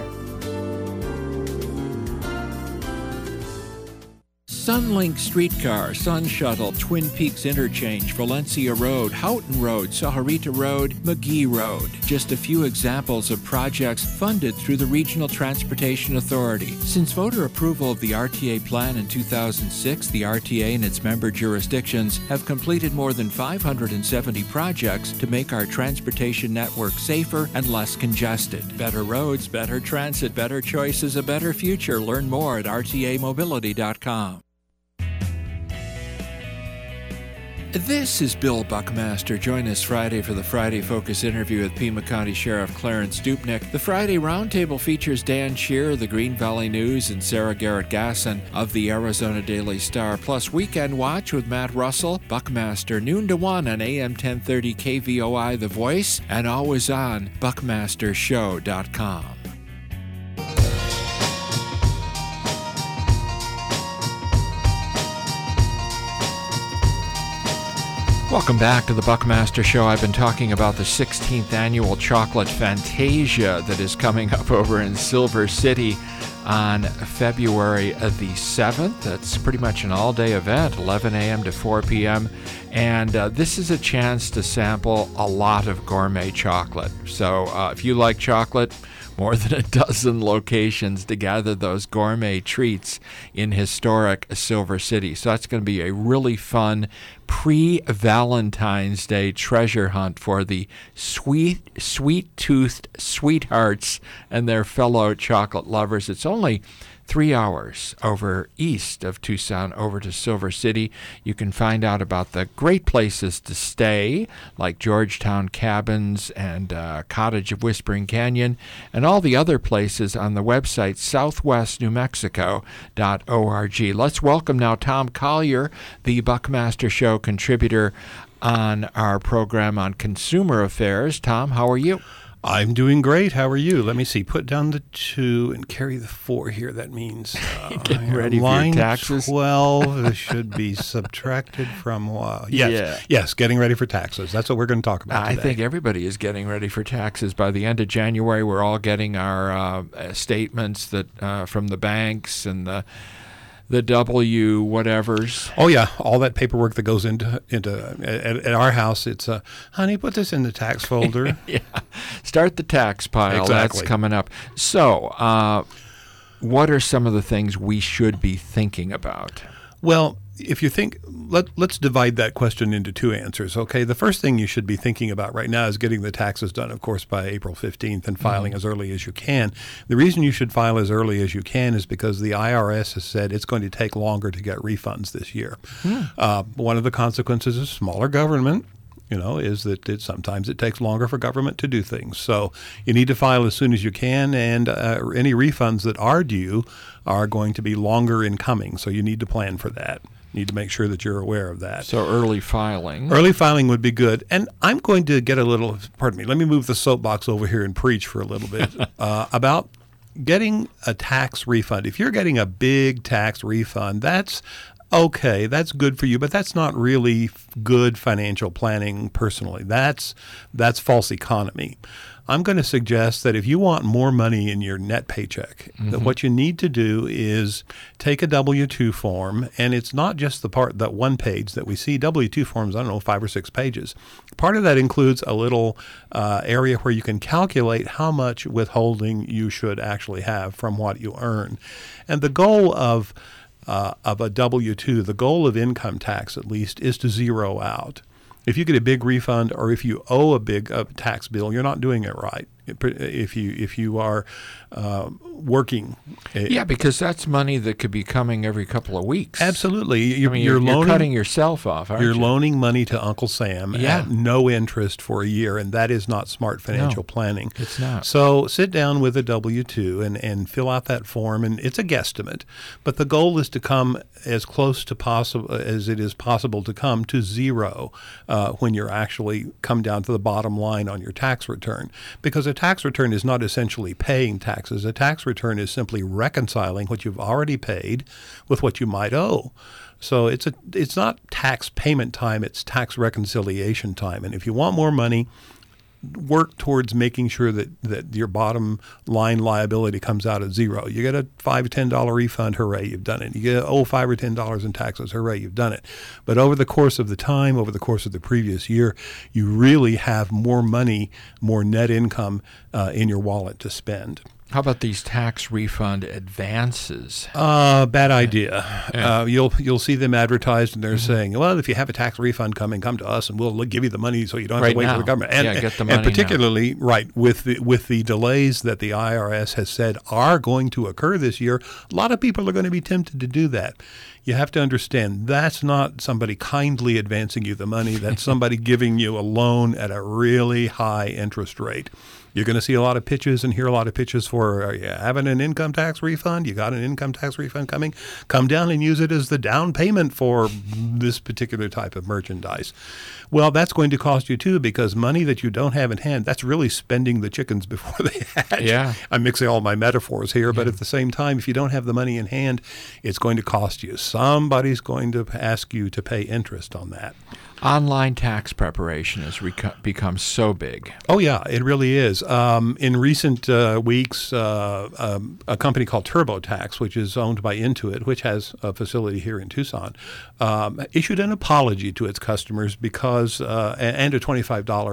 Sunlink Streetcar, Sun Shuttle, Twin Peaks Interchange, Valencia Road, Houghton Road, Sahuarita Road, McGee Road. Just a few examples of projects funded through the Regional Transportation Authority. Since voter approval of the R T A plan in two thousand six, the R T A and its member jurisdictions have completed more than five hundred seventy projects to make our transportation network safer and less congested. Better roads, better transit, better choices, a better future. Learn more at r t a mobility dot com. This is Bill Buckmaster. Join us Friday for the Friday Focus interview with Pima County Sheriff Clarence Dupnick. The Friday Roundtable features Dan Shearer of the Green Valley News and Sarah Garrett-Gasson of the Arizona Daily Star, plus Weekend Watch with Matt Russell, Buckmaster, noon to one on A M ten thirty K V O I The Voice, and always on buckmaster show dot com. Welcome back to the Buckmaster Show. I've been talking about the sixteenth annual Chocolate Fantasia that is coming up over in Silver City on February the seventh. That's pretty much an all-day event, eleven a.m. to four p.m. And uh, this is a chance to sample a lot of gourmet chocolate. So uh, if you like chocolate, more than a dozen locations to gather those gourmet treats in historic Silver City. So that's going to be a really fun pre-Valentine's Day treasure hunt for the sweet, sweet-toothed sweethearts and their fellow chocolate lovers. It's only three hours over east of Tucson over to Silver City. You can find out about the great places to stay, like Georgetown Cabins and uh, Cottage of Whispering Canyon, and all the other places on the website southwest new mexico dot org. Let's welcome now Tom Collier, the Buckmaster Show contributor on our program on consumer affairs. Tom, how are you? I'm doing great. How are you? Let me see. Put down the two and carry the four here. That means uh, getting ready for line your taxes. twelve should be subtracted from uh, yes, yeah. yes, getting ready for taxes. That's what we're going to talk about I today. think everybody is getting ready for taxes. By the end of January, we're all getting our uh, statements that uh, from the banks and the the W whatevers. Oh yeah, all that paperwork that goes into into at, at our house. It's uh, honey, put this in the tax folder. Yeah, start the tax pile. Exactly. That's coming up. So, uh, what are some of the things we should be thinking about? Well, if you think, let, let's divide that question into two answers, okay? The first thing you should be thinking about right now is getting the taxes done, of course, by April fifteenth and filing Mm-hmm. as early as you can. The reason you should file as early as you can is because the I R S has said it's going to take longer to get refunds this year. Hmm. Uh, one of the consequences of smaller government, you know, is that it, sometimes it takes longer for government to do things. So you need to file as soon as you can, and uh, any refunds that are due are going to be longer in coming, so you need to plan for that. You need to make sure that you're aware of that. So early filing. Early filing would be good. And I'm going to get a little, pardon me, let me move the soapbox over here and preach for a little bit uh, about getting a tax refund. If you're getting a big tax refund, that's okay, that's good for you, but that's not really good financial planning personally. That's that's false economy. I'm going to suggest that if you want more money in your net paycheck, mm-hmm. that what you need to do is take a W two form, and it's not just the part, that one page that we see. W two forms, I don't know, five or six pages. Part of that includes a little uh, area where you can calculate how much withholding you should actually have from what you earn. And the goal of uh, of a W two, the goal of income tax at least, is to zero out. If you get a big refund, or if you owe a big uh, tax bill, you're not doing it right. If you if you are uh, working, yeah, because that's money that could be coming every couple of weeks. Absolutely, you're, I mean, you're, you're, loaning, you're cutting yourself off. Aren't you're you? loaning money to Uncle Sam yeah. at no interest for a year, and that is not smart financial no, planning. It's not. So sit down with a W two and and fill out that form, and it's a guesstimate, but the goal is to come as close to possible as it is possible to come to zero uh, when you're actually come down to the bottom line on your tax return, because a tax return is not essentially paying taxes. A tax return is simply reconciling what you've already paid with what you might owe. So it's a it's not tax payment time, it's tax reconciliation time. And if you want more money, work towards making sure that, that your bottom line liability comes out at zero. You get a five or ten dollar refund, hooray, you've done it. You get oh five or ten dollars in taxes, hooray, you've done it. But over the course of the time, over the course of the previous year, you really have more money, more net income uh, in your wallet to spend. How about these tax refund advances? Uh, bad idea. Yeah. Uh, you'll you'll see them advertised, and they're Mm-hmm. saying, "Well, if you have a tax refund coming, come to us, and we'll give you the money, so you don't have Right to wait now. for the government." And, Yeah, get the money and particularly, right with the with the delays that the I R S has said are going to occur this year, a lot of people are going to be tempted to do that. You have to understand that's not somebody kindly advancing you the money. That's somebody giving you a loan at a really high interest rate. You're going to see a lot of pitches and hear a lot of pitches for, are you having an income tax refund? You got an income tax refund coming? Come down and use it as the down payment for this particular type of merchandise. Well, that's going to cost you too, because money that you don't have in hand, that's really spending the chickens before they hatch. Yeah. I'm mixing all my metaphors here, but at the same time, if you don't have the money in hand, it's going to cost you. Somebody's going to ask you to pay interest on that. Online tax preparation has reco- become so big. Oh, yeah, it really is. Um, in recent uh, weeks, uh, um, a company called TurboTax, which is owned by Intuit, which has a facility here in Tucson, um, issued an apology to its customers because, uh, and a twenty-five dollars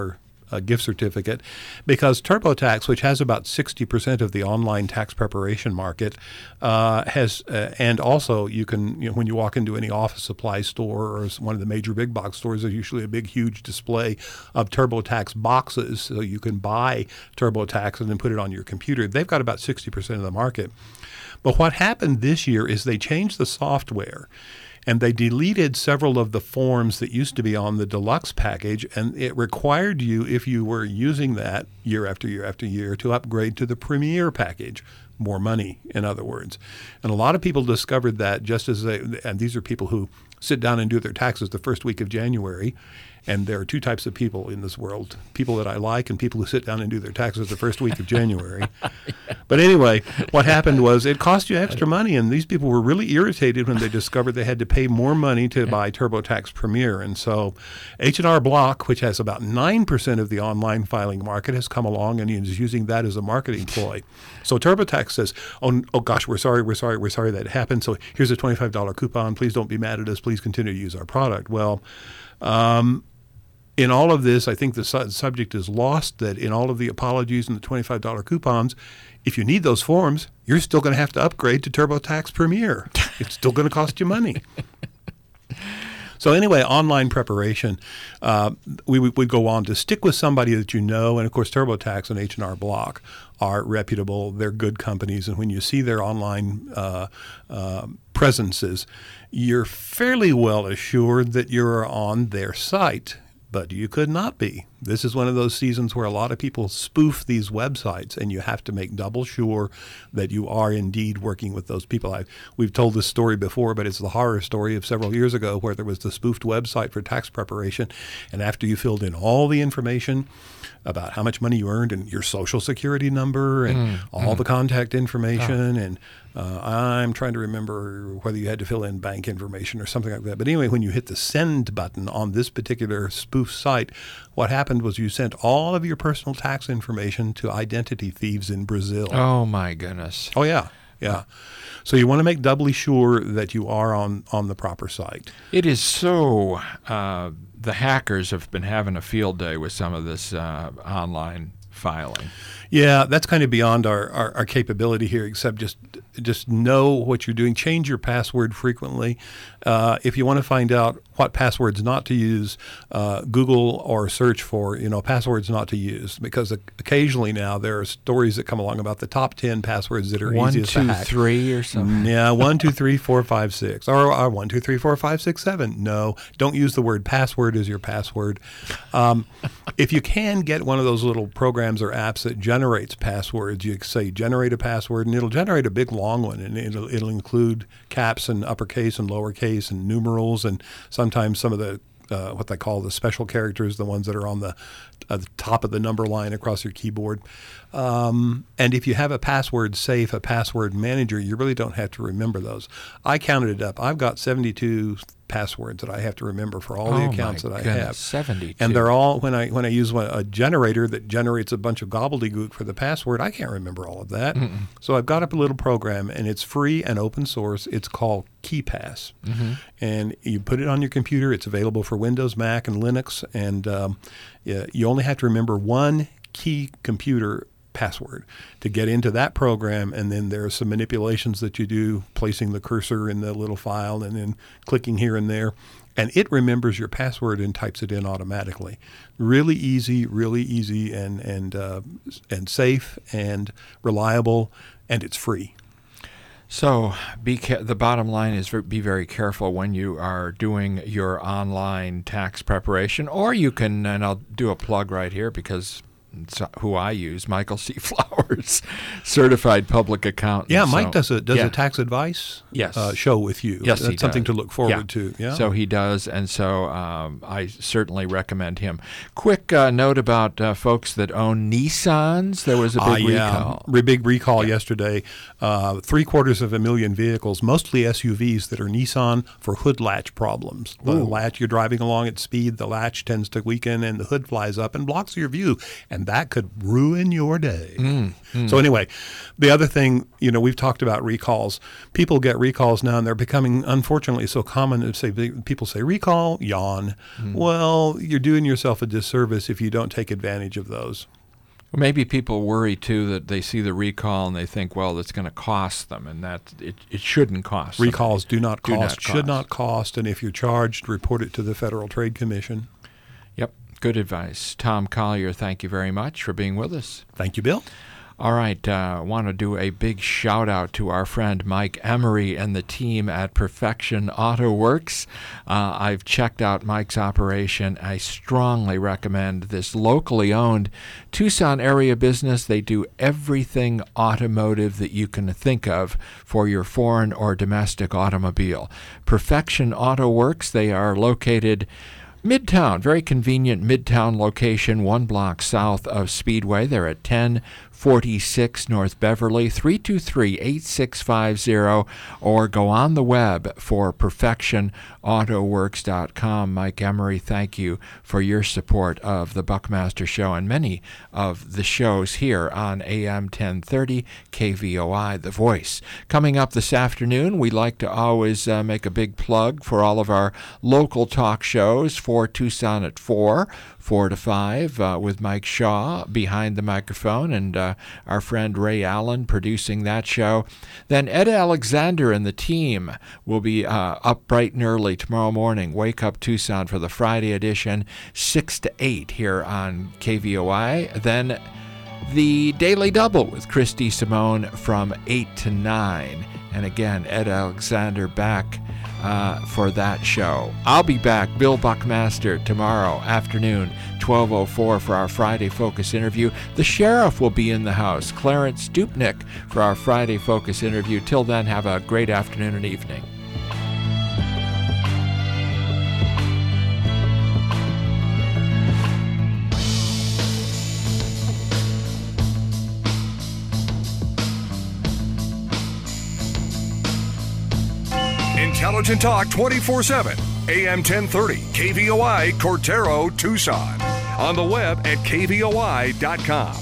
a gift certificate, because TurboTax, which has about sixty percent of the online tax preparation market, uh, has, uh, and also you can, you know, when you walk into any office supply store or one of the major big box stores, there's usually a big, huge display of TurboTax boxes, so you can buy TurboTax and then put it on your computer. They've got about sixty percent of the market. But what happened this year is they changed the software, and they deleted several of the forms that used to be on the deluxe package, and it required you, if you were using that year after year after year, to upgrade to the Premier package. More money, in other words. And a lot of people discovered that just as they, and these are people who sit down and do their taxes the first week of January. And there are two types of people in this world, people that I like and people who sit down and do their taxes the first week of January. yeah. But anyway, what happened was it cost you extra money, and these people were really irritated when they discovered they had to pay more money to buy TurboTax Premier. And so H and R Block, which has about nine percent of the online filing market, has come along and is using that as a marketing ploy. So TurboTax says, oh, oh gosh, we're sorry, we're sorry, we're sorry that happened. So here's a twenty-five dollars coupon. Please don't be mad at us. Please continue to use our product. Well, um, in all of this, I think the su- subject is lost that in all of the apologies and the twenty-five dollars coupons, if you need those forms, you're still going to have to upgrade to TurboTax Premier. It's still going to cost you money. So anyway, online preparation, uh, we would go on to stick with somebody that you know. And, of course, TurboTax and H and R Block are reputable. They're good companies. And when you see their online uh, uh, presences, you're fairly well assured that you're on their site. But you could not be. This is one of those seasons where a lot of people spoof these websites, and you have to make double sure that you are indeed working with those people. I've, we've told this story before, but it's the horror story of several years ago where there was the spoofed website for tax preparation, and after you filled in all the information about how much money you earned and your social security number and mm, all mm. the contact information, oh. and uh, I'm trying to remember whether you had to fill in bank information or something like that. But anyway, when you hit the send button on this particular spoof site, what happened was you sent all of your personal tax information to identity thieves in Brazil. Oh, my goodness. Oh, yeah. Yeah. So you want to make doubly sure that you are on, on the proper site. It is so, uh, the hackers have been having a field day with some of this uh, online filing. Yeah, that's kind of beyond our, our, our capability here, except just just know what you're doing. Change your password frequently. Uh, if you want to find out what passwords not to use, uh, Google or search for, you know, passwords not to use, because occasionally now there are stories that come along about the top ten passwords that are one, easiest two, to hack. three or something. Yeah, one, two, three, four, five, six, or, or one, two, three, four, five, six, seven. No, don't use the word password as your password. Um, if you can get one of those little programs or apps that generates passwords, you say generate a password, and it'll generate a big long one, and it'll, it'll include caps and uppercase and lowercase and numerals, and sometimes some of the uh, what they call the special characters, the ones that are on the, uh, the top of the number line across your keyboard. Um, and if you have a password safe, a password manager, you really don't have to remember those. I counted it up. I've got seventy-two passwords that I have to remember for all the oh accounts that I goodness, have. seventy-two. And they're all, when I when I use one, a generator that generates a bunch of gobbledygook for the password, I can't remember all of that. Mm-mm. So I've got up a little program, and it's free and open source. It's called KeePass. Mm-hmm. And you put it on your computer. It's available for Windows, Mac, and Linux. And um, yeah, you only have to remember one key computer password to get into that program, and then there are some manipulations that you do, placing the cursor in the little file and then clicking here and there, and it remembers your password and types it in automatically. Really easy, really easy, and and uh, and safe and reliable, and it's free. So be ca- the bottom line is be very careful when you are doing your online tax preparation, or you can, and I'll do a plug right here because it's who I use, Michael C. Flowers, certified public accountant. Yeah, Mike so, does a does yeah. a tax advice yes. uh, show with you. Yes, That's he something does. to look forward yeah. to. Yeah. So he does, and so um, I certainly recommend him. Quick uh, note about uh, folks that own Nissans. There was a big uh, yeah. recall. Re- big recall yeah. yesterday. Uh, three quarters of a million vehicles, mostly S U Vs, that are Nissan for hood latch problems. The Ooh. latch, you're driving along at speed, the latch tends to weaken, and the hood flies up and blocks your view. And and that could ruin your day. Mm, mm. So anyway, the other thing, you know, we've talked about recalls. People get recalls now, and they're becoming, unfortunately, so common to say, people say, recall, yawn. Mm. Well, you're doing yourself a disservice if you don't take advantage of those. Well, maybe people worry, too, that they see the recall and they think, well, it's going to cost them, and that it, it shouldn't cost them. Recalls do not Do cost, not should cost. not cost, and if you're charged, report it to the Federal Trade Commission. Yep, good advice. Tom Collier, thank you very much for being with us. Thank you, Bill. All right, I uh, want to do a big shout out to our friend Mike Emery and the team at Perfection Auto Works. Uh, I've checked out Mike's operation. I strongly recommend this locally owned Tucson area business. They do everything automotive that you can think of for your foreign or domestic automobile. Perfection Auto Works, they are located Midtown, very convenient Midtown location, one block south of Speedway. They're at ten forty-six North Beverly, three two three, eight six five zero, or go on the web for perfection auto works dot com. Mike Emery, thank you for your support of the Buckmaster Show and many of the shows here on A M ten thirty K V O I, The Voice. Coming up this afternoon, we like to always uh, make a big plug for all of our local talk shows for Tucson at four, four to five, uh, with Mike Shaw behind the microphone and uh, our friend Ray Allen producing that show. Then Ed Alexander and the team will be uh, up bright and early tomorrow morning. Wake Up Tucson for the Friday edition, six to eight here on K V O I. Then the Daily Double with Christy Simone from eight to nine. And again, Ed Alexander back uh, for that show. I'll be back, Bill Buckmaster, tomorrow afternoon, twelve oh four for our Friday Focus interview. The sheriff will be in the house, Clarence Stupnick, for our Friday Focus interview. Till then, have a great afternoon and evening. Intelligent Talk twenty-four seven, A M ten thirty, K V O I, Cortero, Tucson. On the web at K V O I dot com.